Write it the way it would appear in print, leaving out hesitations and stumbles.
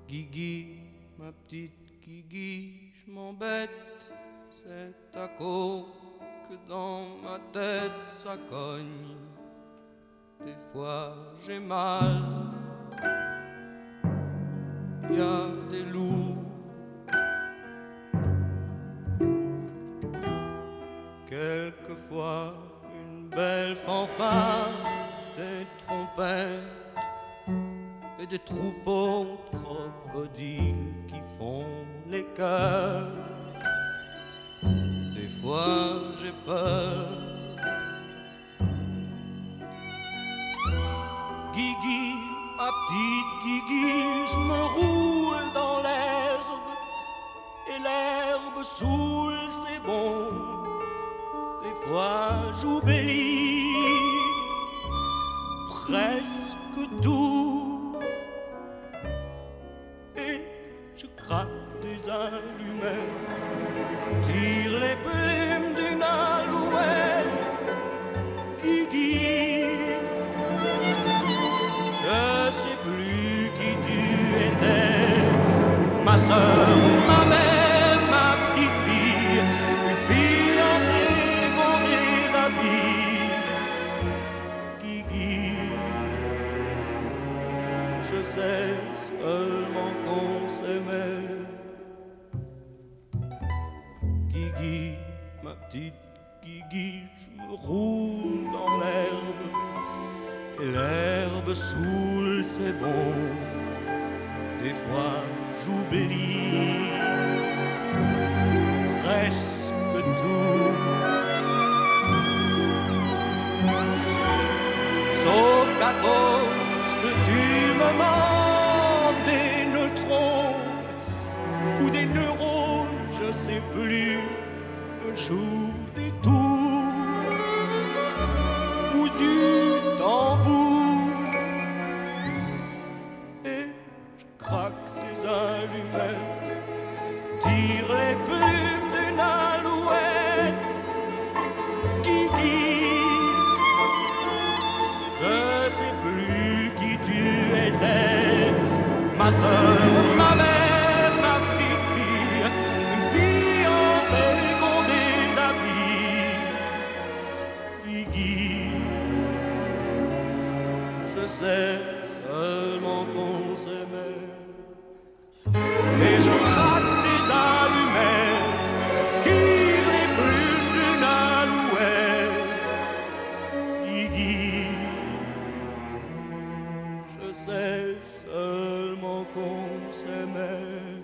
Guigui, ma petite Guigui, je m'embête, c'est à cause que dans ma tête ça cogne. Des fois j'ai mal, y a des loups. Quelquefois une belle fanfare, des trompettes et des troupeaux de crocodiles qui font les chœurs. Des fois j'ai peur. Guigui, ma petite Guigui, je me roule dans l'herbe et l'herbe saoule, c'est bon. Des fois j'oublie presque tout et je craque des allumettes, tire les plumes d'une alouette. Guigui, je sais plus qui tu étais, ma sœur, ma mère, ma petite fille, une fiancée qu'on déshabille. Guigui, je sais seulement qu'on s'aimait. Guigui, ma petite Guigui, je me roule dans l'herbe et l'herbe saoule, c'est bon. Des fois j'oublie presque tout, sauf qu'à cause que tu me manques des neutrons ou des neurones, je sais plus, me joue des tours ou du tambour et je craque des allumettes, tire les plumes d'une alouette. Guigui, je sais plus qui tu étais, ma sœur, ma mère, ma petite fille, une fiancée qu'on déshabille. Guigui, je sais seulement qu'on s'aimait et je craque des allumettes, tire les plumes d'une alouette. Guigui, je sais seulement qu'on s'aimait.